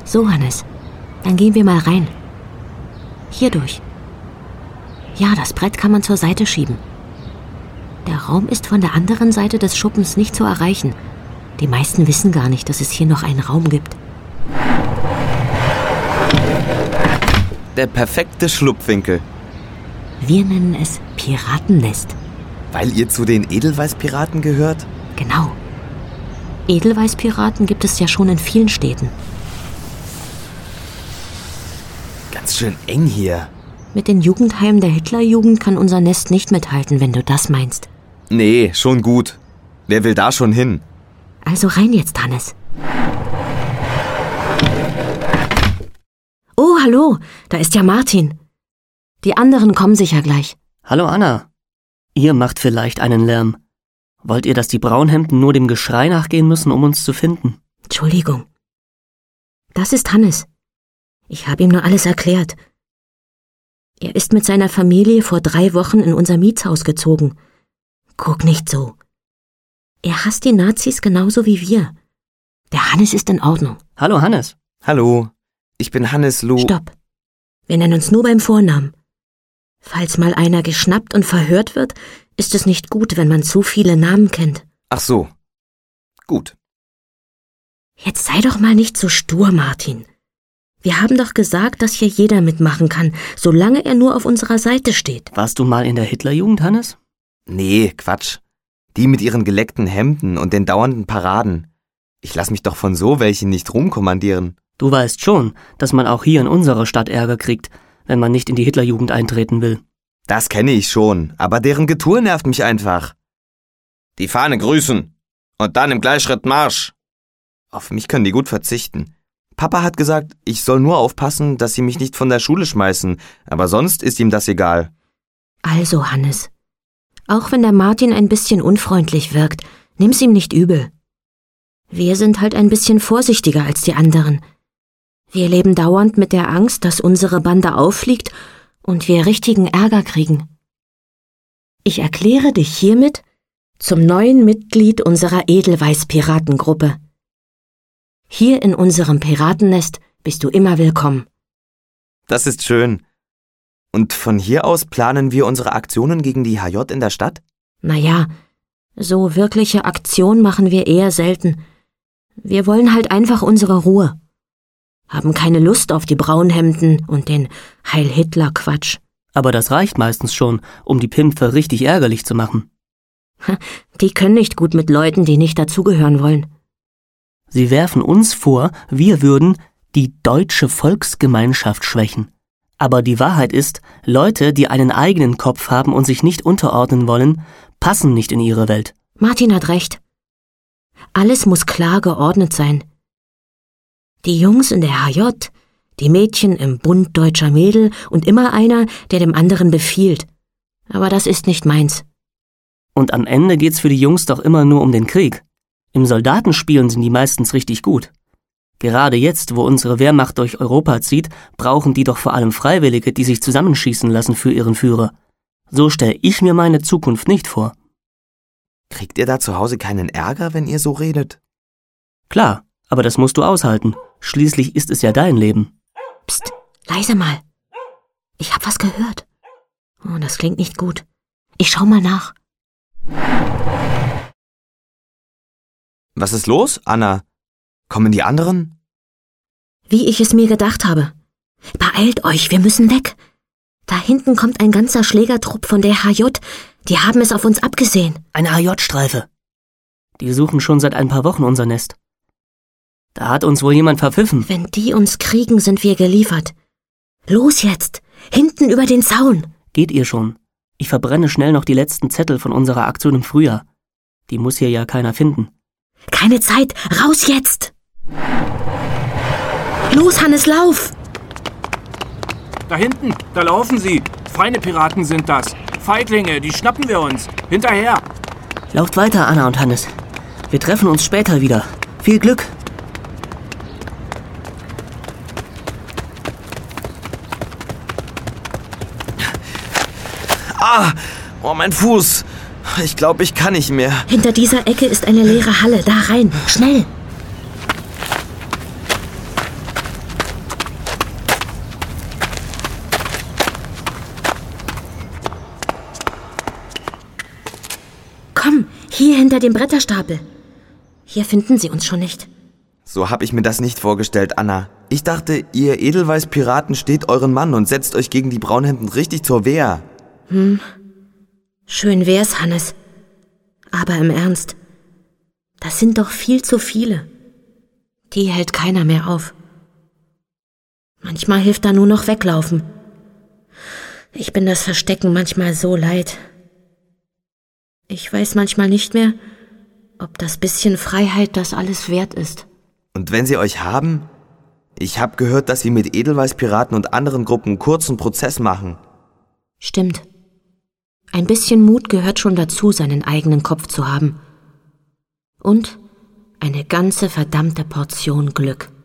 So, Hannes, dann gehen wir mal rein. Hier durch. Ja, das Brett kann man zur Seite schieben. Der Raum ist von der anderen Seite des Schuppens nicht zu erreichen. Die meisten wissen gar nicht, dass es hier noch einen Raum gibt. Der perfekte Schlupfwinkel. Wir nennen es Piratennest. Weil ihr zu den Edelweißpiraten gehört? Genau. Edelweißpiraten gibt es ja schon in vielen Städten. Ganz schön eng hier. Mit den Jugendheimen der Hitlerjugend kann unser Nest nicht mithalten, wenn du das meinst. Nee, schon gut. Wer will da schon hin? Also rein jetzt, Hannes. Oh, hallo, da ist ja Martin. Die anderen kommen sicher gleich. Hallo Anna. Ihr macht vielleicht einen Lärm. Wollt ihr, dass die Braunhemden nur dem Geschrei nachgehen müssen, um uns zu finden? Entschuldigung. Das ist Hannes. Ich habe ihm nur alles erklärt. Er ist mit seiner Familie vor 3 Wochen in unser Mietshaus gezogen. Guck nicht so. Er hasst die Nazis genauso wie wir. Der Hannes ist in Ordnung. Hallo Hannes. Hallo, ich bin Hannes Lu. Stopp. Wir nennen uns nur beim Vornamen. Falls mal einer geschnappt und verhört wird, ist es nicht gut, wenn man zu viele Namen kennt. Ach so. Gut. Jetzt sei doch mal nicht so stur, Martin. Wir haben doch gesagt, dass hier jeder mitmachen kann, solange er nur auf unserer Seite steht. Warst du mal in der Hitlerjugend, Hannes? Nee, Quatsch. Die mit ihren geleckten Hemden und den dauernden Paraden. Ich lass mich doch von so welchen nicht rumkommandieren. Du weißt schon, dass man auch hier in unserer Stadt Ärger kriegt, wenn man nicht in die Hitlerjugend eintreten will. Das kenne ich schon, aber deren Getue nervt mich einfach. Die Fahne grüßen und dann im Gleichschritt Marsch. Auf mich können die gut verzichten. Papa hat gesagt, ich soll nur aufpassen, dass sie mich nicht von der Schule schmeißen, aber sonst ist ihm das egal. Also, Hannes, auch wenn der Martin ein bisschen unfreundlich wirkt, nimm's ihm nicht übel. Wir sind halt ein bisschen vorsichtiger als die anderen. Wir leben dauernd mit der Angst, dass unsere Bande auffliegt und wir richtigen Ärger kriegen. Ich erkläre dich hiermit zum neuen Mitglied unserer Edelweiß-Piratengruppe. Hier in unserem Piratennest bist du immer willkommen. Das ist schön. Und von hier aus planen wir unsere Aktionen gegen die HJ in der Stadt? Naja, so wirkliche Aktion machen wir eher selten. Wir wollen halt einfach unsere Ruhe. Haben keine Lust auf die Braunhemden und den Heil-Hitler-Quatsch. Aber das reicht meistens schon, um die Pimpfe richtig ärgerlich zu machen. Die können nicht gut mit Leuten, die nicht dazugehören wollen. Sie werfen uns vor, wir würden die deutsche Volksgemeinschaft schwächen. Aber die Wahrheit ist, Leute, die einen eigenen Kopf haben und sich nicht unterordnen wollen, passen nicht in ihre Welt. Martin hat recht. Alles muss klar geordnet sein. Die Jungs in der HJ, die Mädchen im Bund deutscher Mädel und immer einer, der dem anderen befiehlt. Aber das ist nicht meins. Und am Ende geht's für die Jungs doch immer nur um den Krieg. Im Soldatenspielen sind die meistens richtig gut. Gerade jetzt, wo unsere Wehrmacht durch Europa zieht, brauchen die doch vor allem Freiwillige, die sich zusammenschießen lassen für ihren Führer. So stelle ich mir meine Zukunft nicht vor. Kriegt ihr da zu Hause keinen Ärger, wenn ihr so redet? Klar, aber das musst du aushalten. Schließlich ist es ja dein Leben. Psst, leise mal. Ich hab was gehört. Oh, das klingt nicht gut. Ich schau mal nach. Was ist los, Anna? Kommen die anderen? Wie ich es mir gedacht habe. Beeilt euch, wir müssen weg. Da hinten kommt ein ganzer Schlägertrupp von der HJ. Die haben es auf uns abgesehen. Eine HJ-Streife. Die suchen schon seit ein paar Wochen unser Nest. Da hat uns wohl jemand verpfiffen. Wenn die uns kriegen, sind wir geliefert. Los jetzt! Hinten über den Zaun! Geht ihr schon? Ich verbrenne schnell noch die letzten Zettel von unserer Aktion im Frühjahr. Die muss hier ja keiner finden. Keine Zeit! Raus jetzt! Los, Hannes, lauf! Da hinten, da laufen sie. Feine Piraten sind das. Feiglinge, die schnappen wir uns. Hinterher! Lauft weiter, Anna und Hannes. Wir treffen uns später wieder. Viel Glück! Ah! Oh, mein Fuß! Ich glaube, ich kann nicht mehr. Hinter dieser Ecke ist eine leere Halle. Da rein. Schnell! hinter dem Bretterstapel. Hier finden sie uns schon nicht. So hab ich mir das nicht vorgestellt, Anna. Ich dachte, ihr Edelweiß-Piraten steht euren Mann und setzt euch gegen die Braunhemden richtig zur Wehr. Schön wär's, Hannes. Aber im Ernst, das sind doch viel zu viele. Die hält keiner mehr auf. Manchmal hilft da nur noch weglaufen. Ich bin das Verstecken manchmal so leid. Ich weiß manchmal nicht mehr, ob das bisschen Freiheit das alles wert ist. Und wenn sie euch haben? Ich hab gehört, dass sie mit Edelweiß-Piraten und anderen Gruppen einen kurzen Prozess machen. Stimmt. Ein bisschen Mut gehört schon dazu, seinen eigenen Kopf zu haben. Und eine ganze verdammte Portion Glück.